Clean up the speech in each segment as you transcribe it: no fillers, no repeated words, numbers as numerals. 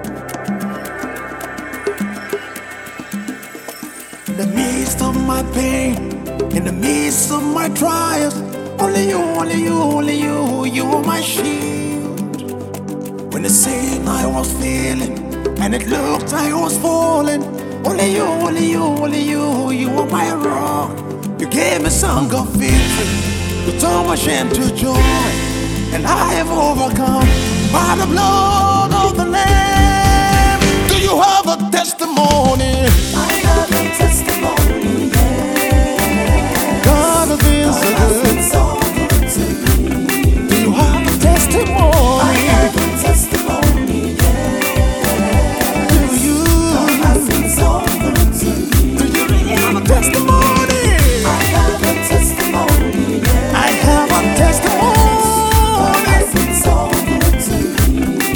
In the midst of my pain, in the midst of my trials, only you, only you, only you, you are my shield. When the sin I was feeling, and it looked I was falling, only you, only you, only you, you are my rock. You gave me song of victory, you turned my shame to joy, and I have overcome by the blood of the Lamb. Do you have a testimony? I have a testimony, yeah. God has been so good. So good to me. Do you have a testimony? I have a testimony, yeah. Do you? God has been so good to me. Do you really have a testimony? I have a testimony, yeah. I have a testimony. God has been so good to me.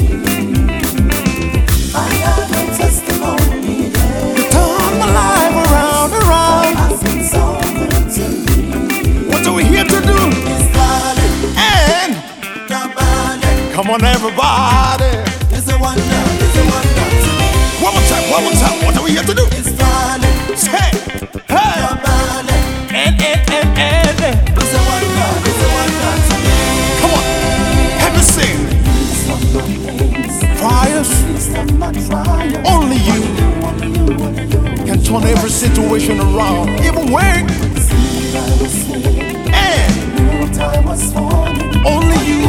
I have a testimony, yeah. You turned my life around, around. God has been so good to me. What are we here to do? It's valid, And not valid. come on, everybody. It's a wonder to me. One more time, one more time. What are we here to do? It's valid, Say, hey, not valid. and. It's a wonder to me. Come on, help me sing. Fires, only you can turn every situation around, even when. And only you.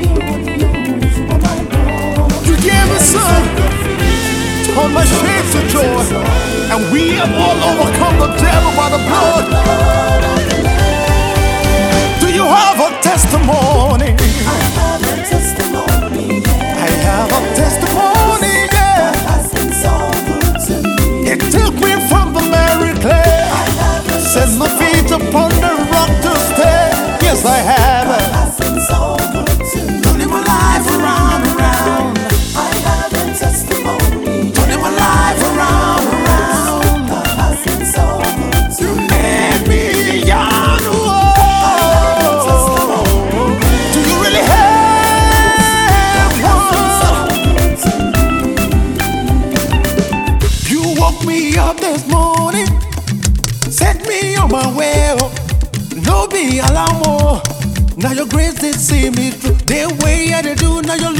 You gave me son, turn my shame to joy, and we have all overcome the devil by the blood. Do you have a testimony? I have a testimony, yeah. It took me from the merry clay, set my feet upon the rock to stay. Yes, I have. Turning my life around, around. Turning my life around, around. You made me young. Whoa. Do you really have one? You woke me up this morning, set me on my way. No be alarm. Now your grace did see me through. The way I do, now your